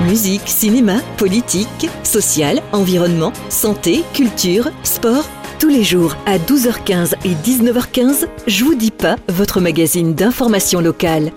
musique, cinéma, politique, social, environnement, santé, culture, sport. Tous les jours à 12h15 et 19h15, Je vous dis pas, votre magazine d'information locale.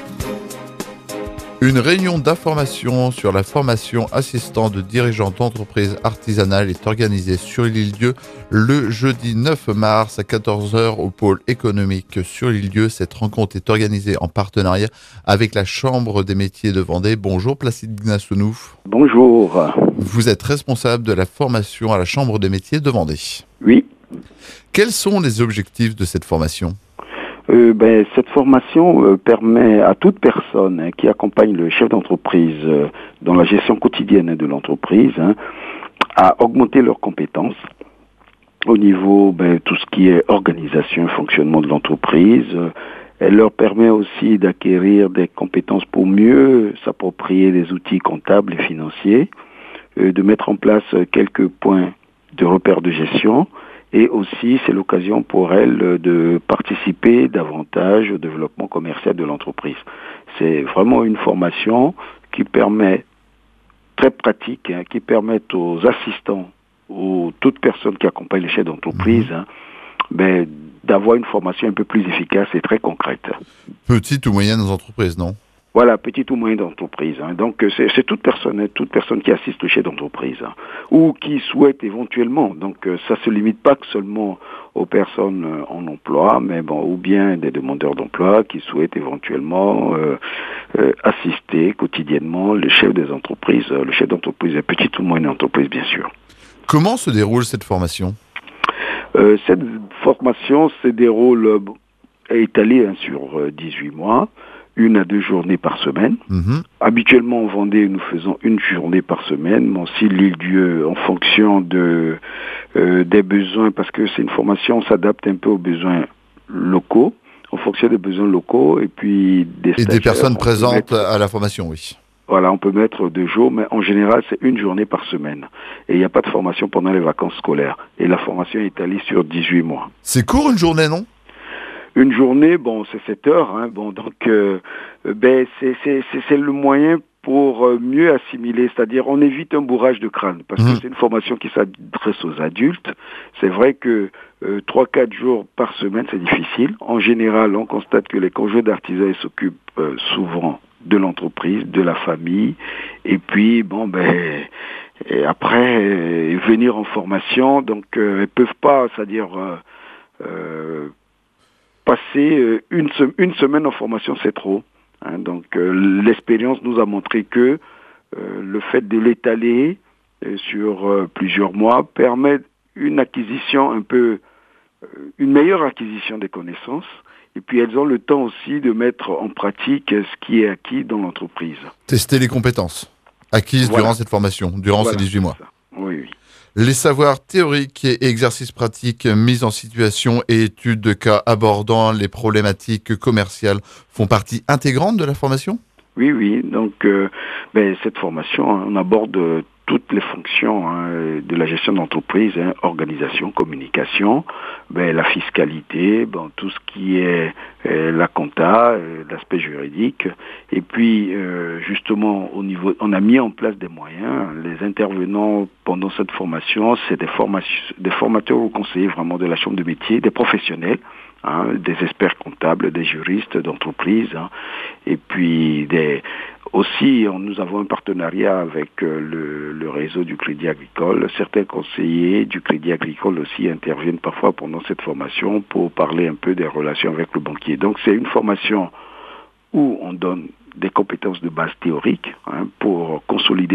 Une réunion d'information sur la formation assistant de dirigeants d'entreprises artisanales est organisée sur l'île-Dieu le jeudi 9 mars à 14h au pôle économique sur l'île-Dieu. Cette rencontre est organisée en partenariat avec la Chambre des métiers de Vendée. Bonjour Placide Gnasounou. Bonjour. Vous êtes responsable de la formation à la Chambre des métiers de Vendée. Oui. Quels sont les objectifs de cette formation ? Cette formation permet à toute personne qui accompagne le chef d'entreprise dans la gestion quotidienne de l'entreprise à augmenter leurs compétences au niveau tout ce qui est organisation et fonctionnement de l'entreprise. Elle leur permet aussi d'acquérir des compétences pour mieux s'approprier des outils comptables et financiers, de mettre en place quelques points de repère de gestion. Et aussi, c'est l'occasion pour elle de participer davantage au développement commercial de l'entreprise. C'est vraiment une formation qui permet, très pratique, qui permet aux assistants ou toute personne qui accompagne les chefs d'entreprise d'avoir une formation un peu plus efficace et très concrète. Petites ou moyennes entreprises, non ? Voilà, petite ou moyenne d'entreprise. Donc c'est toute personne qui assiste le chef d'entreprise ou qui souhaite éventuellement. Donc ça se limite pas que seulement aux personnes en emploi, mais ou bien des demandeurs d'emploi qui souhaitent éventuellement assister quotidiennement le chef des entreprises, le chef d'entreprise, petite ou moyenne entreprise bien sûr. Comment se déroule cette formation ? Cette formation se déroule est étalée sur 18 mois. 1 à 2 journées par semaine. Habituellement en Vendée, nous faisons 1 journée par semaine, mais aussi l'île-Dieu en fonction des besoins, parce que c'est une formation, on s'adapte un peu aux besoins locaux, en fonction des besoins locaux, et puis des stagiaires. Et des personnes présentes à la formation, oui. Voilà, on peut mettre 2 jours, mais en général, c'est 1 journée par semaine. Et il n'y a pas de formation pendant les vacances scolaires. Et la formation est étalée sur 18 mois. C'est court une journée, non ? Une journée, c'est 7 heures, c'est le moyen pour mieux assimiler, c'est-à-dire on évite un bourrage de crâne, parce que c'est une formation qui s'adresse aux adultes. C'est vrai que 3-4 jours par semaine, c'est difficile. En général, on constate que les conjoints d'artisans ils s'occupent souvent de l'entreprise, de la famille, et puis et après venir en formation, donc ils peuvent pas, c'est-à-dire passer une semaine en formation, c'est trop. Donc l'expérience nous a montré que le fait de l'étaler sur plusieurs mois permet une acquisition une meilleure acquisition des connaissances. Et puis elles ont le temps aussi de mettre en pratique ce qui est acquis dans l'entreprise. Tester les compétences acquises durant cette formation, durant ces 18 mois. Oui. Les savoirs théoriques et exercices pratiques, mise en situation et études de cas abordant les problématiques commerciales font partie intégrante de la formation ? Oui. Donc, cette formation, on aborde toutes les fonctions de la gestion d'entreprise, organisation, communication, la fiscalité, tout ce qui est la compta, l'aspect juridique. Et puis, justement, on a mis en place des moyens. Les intervenants pendant cette formation, c'est des formateurs ou conseillers vraiment de la Chambre de métier, des professionnels, des experts comptables, des juristes d'entreprise, et puis aussi, nous avons un partenariat avec le réseau du Crédit Agricole. Certains conseillers du Crédit Agricole aussi interviennent parfois pendant cette formation pour parler un peu des relations avec le banquier. Donc c'est une formation où on donne des compétences de base théorique pour consolider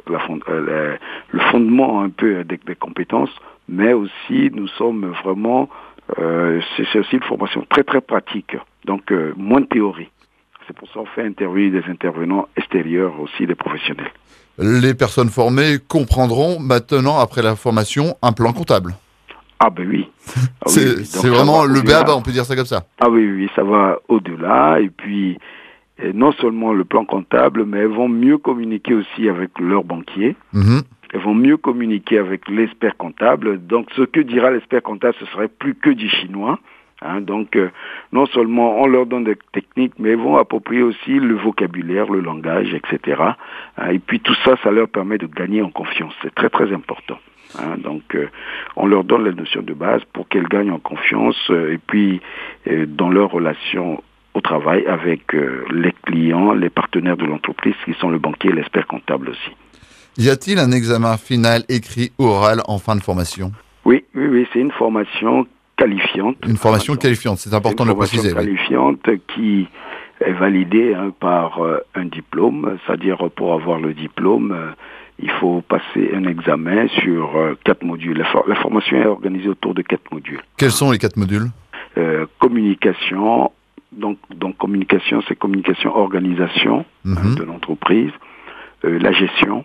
le fondement un peu des compétences, mais aussi nous sommes vraiment c'est aussi une formation très très pratique, donc moins de théorie. C'est pour ça qu'on fait intervenir des intervenants extérieurs aussi, des professionnels. Les personnes formées comprendront maintenant, après la formation, un plan comptable. Oui. C'est vraiment le béaba, on peut dire ça comme ça. Oui, ça va au-delà. Et puis, non seulement le plan comptable, mais elles vont mieux communiquer aussi avec leur banquier. Elles vont mieux communiquer avec l'expert comptable. Donc, ce que dira l'expert comptable, ce serait plus que du chinois. Donc, non seulement on leur donne des techniques, mais ils vont approprier aussi le vocabulaire, le langage, etc. Et puis tout ça, ça leur permet de gagner en confiance. C'est très, très important. Donc, on leur donne les notions de base pour qu'elles gagnent en confiance et puis dans leur relation au travail avec les clients, les partenaires de l'entreprise qui sont le banquier et l'expert comptable aussi. Y a-t-il un examen final écrit ou oral en fin de formation? Oui, c'est une formation qualifiante. Une formation qualifiante, c'est important de le préciser. Une formation qualifiante qui est validée par un diplôme, c'est-à-dire pour avoir le diplôme, il faut passer un examen sur 4 modules. La formation est organisée autour de 4 modules. Quels sont les 4 modules? Communication, donc communication, c'est communication organisation de l'entreprise, la gestion,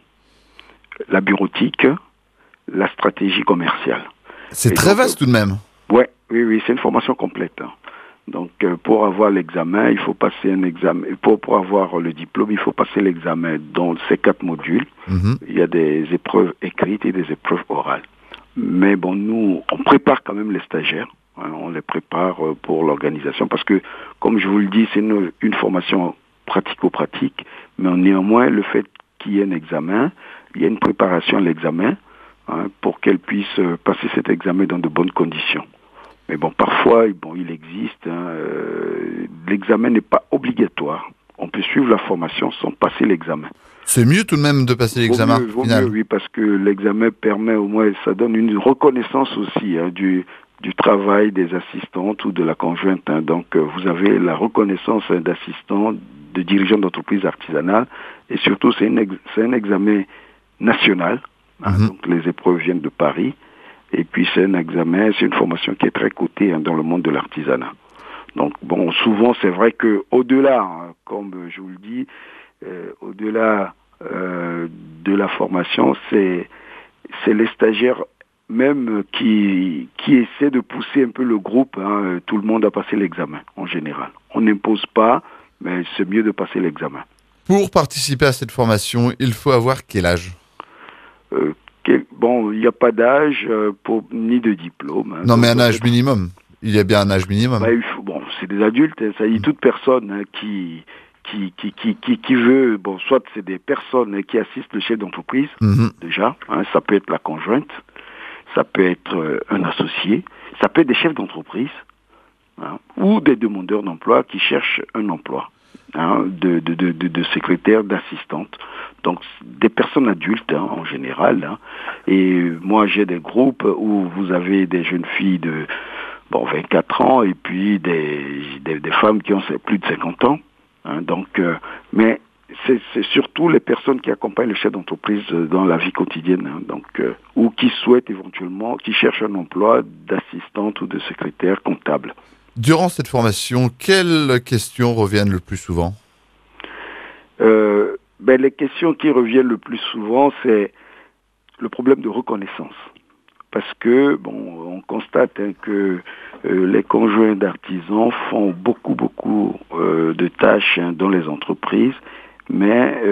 la bureautique, la stratégie commerciale. C'est très vaste tout de même. Oui, c'est une formation complète. Donc, pour avoir l'examen, il faut passer un examen. Pour avoir le diplôme, il faut passer l'examen dans ces 4 modules. Il y a des épreuves écrites et des épreuves orales. Mais bon, nous, on prépare quand même les stagiaires. On les prépare pour l'organisation parce que, comme je vous le dis, c'est une formation pratico-pratique. Mais néanmoins, le fait qu'il y ait un examen, il y a une préparation à l'examen pour qu'elle puisse passer cet examen dans de bonnes conditions. Mais bon, parfois, il existe, l'examen n'est pas obligatoire. On peut suivre la formation sans passer l'examen. C'est mieux tout de même de passer l'examen final. Oui, parce que l'examen permet au moins, ça donne une reconnaissance aussi du travail des assistantes ou de la conjointe. Donc, vous avez la reconnaissance d'assistants, de dirigeants d'entreprises artisanales, et surtout, c'est un examen national. Donc, les épreuves viennent de Paris. Et puis c'est un examen, c'est une formation qui est très cotée dans le monde de l'artisanat. Donc bon, souvent c'est vrai que au-delà, comme je vous le dis, au-delà de la formation, c'est les stagiaires même qui essaient de pousser un peu le groupe. Tout le monde a passé l'examen en général. On n'impose pas, mais c'est mieux de passer l'examen. Pour participer à cette formation, il faut avoir quel âge? Bon, il n'y a pas d'âge ni de diplôme. Non, mais un âge minimum. Il y a bien un âge minimum. C'est des adultes. Ça y est, toute personne qui veut, soit c'est des personnes qui assistent le chef d'entreprise, déjà. Ça peut être la conjointe, ça peut être un associé, ça peut être des chefs d'entreprise ou des demandeurs d'emploi qui cherchent un emploi. De secrétaire, d'assistante. Donc, des personnes adultes en général. Et moi, j'ai des groupes où vous avez des jeunes filles de 24 ans et puis des femmes qui ont plus de 50 ans. Mais c'est surtout les personnes qui accompagnent le chef d'entreprise dans la vie quotidienne. Ou qui souhaitent éventuellement, qui cherchent un emploi d'assistante ou de secrétaire comptable. Durant cette formation, quelles questions reviennent le plus souvent? Les questions qui reviennent le plus souvent, c'est le problème de reconnaissance. Parce que, on constate que les conjoints d'artisans font beaucoup de tâches dans les entreprises, mais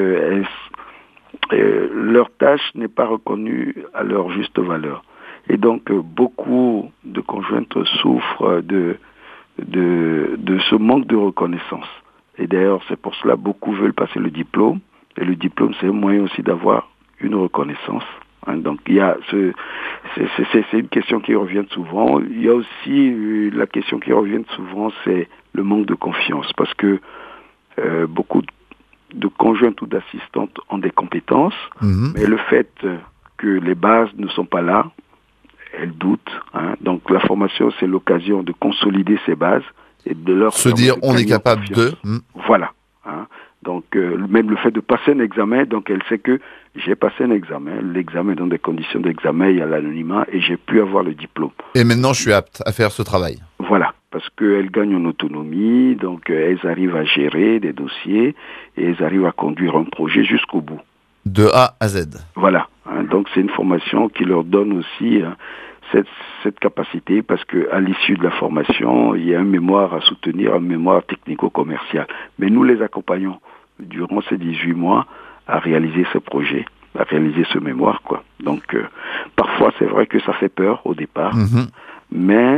leur tâche n'est pas reconnue à leur juste valeur. Et donc, beaucoup de conjointes souffrent de ce manque de reconnaissance. Et d'ailleurs, c'est pour cela que beaucoup veulent passer le diplôme. Et le diplôme, c'est un moyen aussi d'avoir une reconnaissance. Donc, il y a c'est une question qui revient souvent. Il y a aussi la question qui revient souvent, c'est le manque de confiance. Parce que beaucoup de conjointes ou d'assistantes ont des compétences, mais le fait que les bases ne sont pas là, elles doutent. Donc la formation, c'est l'occasion de consolider ces bases et de leur se dire on est capable de. Voilà. Donc même le fait de passer un examen, donc elle sait que j'ai passé un examen, l'examen dans des conditions d'examen, il y a l'anonymat et j'ai pu avoir le diplôme. Et maintenant je suis apte à faire ce travail. Voilà, parce qu'elles gagnent en autonomie, donc elles arrivent à gérer des dossiers et elles arrivent à conduire un projet jusqu'au bout. De A à Z. Voilà, donc c'est une formation qui leur donne aussi cette capacité parce qu'à l'issue de la formation, il y a un mémoire à soutenir, un mémoire technico-commercial. Mais nous les accompagnons durant ces 18 mois à réaliser ce projet, à réaliser ce mémoire, quoi. Donc, parfois, c'est vrai que ça fait peur au départ, mais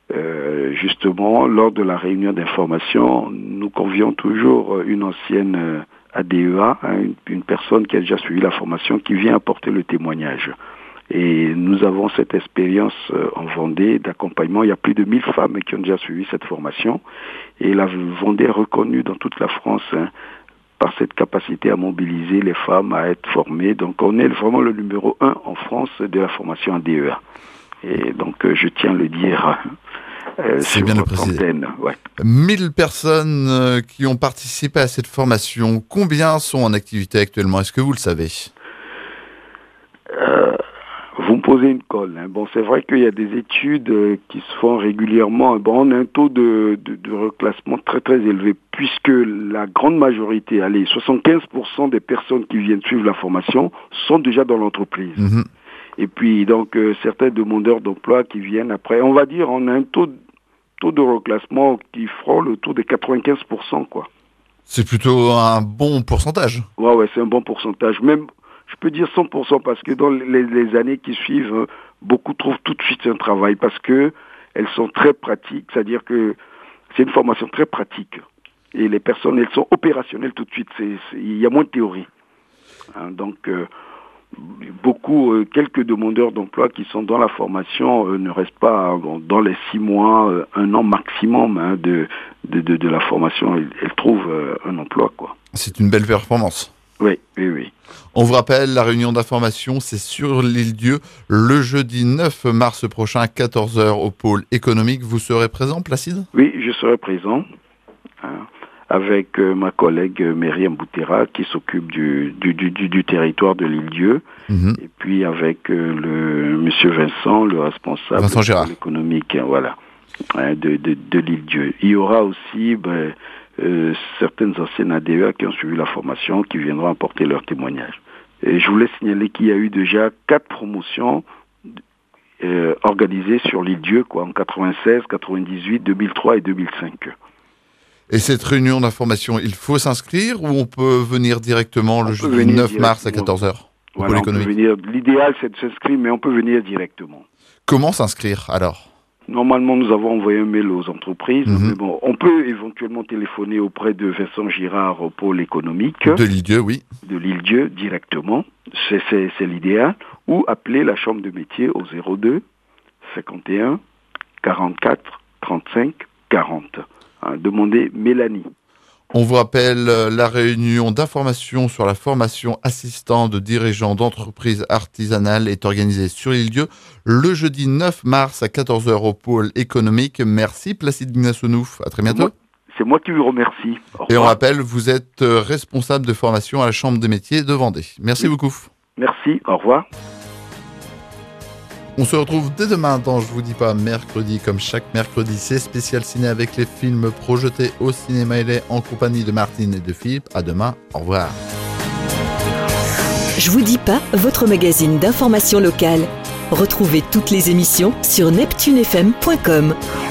Justement, lors de la réunion d'information, nous convions toujours une ancienne ADEA, une personne qui a déjà suivi la formation, qui vient apporter le témoignage. Et nous avons cette expérience en Vendée d'accompagnement. Il y a plus de 1000 femmes qui ont déjà suivi cette formation. Et la Vendée est reconnue dans toute la France par cette capacité à mobiliser les femmes, à être formées. Donc on est vraiment le numéro 1 en France de la formation ADEA. Et donc je tiens à le dire. C'est bien de préciser. Ouais. 1000 personnes qui ont participé à cette formation. Combien sont en activité actuellement? Est-ce que vous le savez? Vous me posez une colle. Bon, c'est vrai qu'il y a des études qui se font régulièrement. Bon, on a un taux de reclassement très très élevé puisque la grande majorité, 75% des personnes qui viennent suivre la formation sont déjà dans l'entreprise. Mmh. Et puis donc certains demandeurs d'emploi qui viennent après, on va dire, on a un taux de reclassement qui frôle autour de 95%, quoi. C'est plutôt un bon pourcentage. Ouais, c'est un bon pourcentage. Même, je peux dire 100% parce que dans les années qui suivent, beaucoup trouvent tout de suite un travail parce que elles sont très pratiques, c'est-à-dire que c'est une formation très pratique. Et les personnes, elles sont opérationnelles tout de suite. Il y a moins de théorie. Donc, quelques demandeurs d'emploi qui sont dans la formation ne restent pas dans les 6 mois, 1 an maximum de la formation. Elles trouvent un emploi, quoi. C'est une belle performance. Oui. On vous rappelle, la réunion d'information, c'est sur l'Île-Dieu, le jeudi 9 mars prochain à 14h au pôle économique. Vous serez présent, Placide? Oui, je serai présent. Avec ma collègue Myriam Boutera qui s'occupe du territoire de l'Île-Dieu, et puis avec le monsieur Vincent, le responsable de l'économique, de l'Île-Dieu. Il y aura aussi certaines anciennes ADEA qui ont suivi la formation, qui viendront apporter leur témoignage. Et je voulais signaler qu'il y a eu déjà 4 promotions organisées sur l'Île-Dieu, en 96, 98, 2003 et 2005. Et cette réunion d'information, il faut s'inscrire ou on peut venir directement le jeudi 9 mars à 14h au pôle économique? L'idéal, c'est de s'inscrire, mais on peut venir directement. Comment s'inscrire alors? Normalement, nous avons envoyé un mail aux entreprises. Mais bon, on peut éventuellement téléphoner auprès de Vincent Girard au pôle économique. De l'Île-Dieu, oui. De l'Île-Dieu, directement. C'est l'idéal. Ou appeler la chambre de métier au 02 51 44 35 40. Demandez Mélanie. On vous rappelle, la réunion d'information sur la formation assistant de dirigeants d'entreprises artisanales est organisée sur l'Île-Dieu le jeudi 9 mars à 14h au pôle économique. Merci Placide Gnassonouf. À très bientôt. C'est moi qui vous remercie. Et on rappelle, vous êtes responsable de formation à la Chambre des métiers de Vendée. Merci beaucoup. Merci, au revoir. On se retrouve dès demain dans Je vous dis pas mercredi, comme chaque mercredi, c'est spécial ciné avec les films projetés au cinéma LA en compagnie de Martine et de Philippe. À demain, au revoir. Je vous dis pas, votre magazine d'information locale. Retrouvez toutes les émissions sur neptunefm.com.